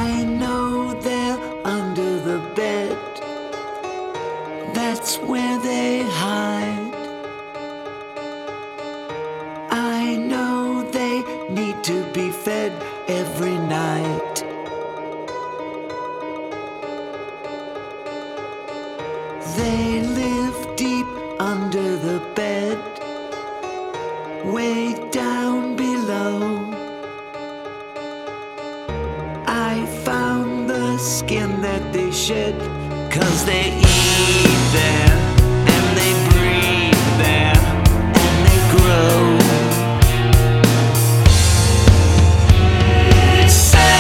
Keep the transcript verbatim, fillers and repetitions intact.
I know they're under the bed. That's where they hide. I know they need to be fed every night. They live deep under the bed, way down below. I found the skin that they shed, 'cause they eat their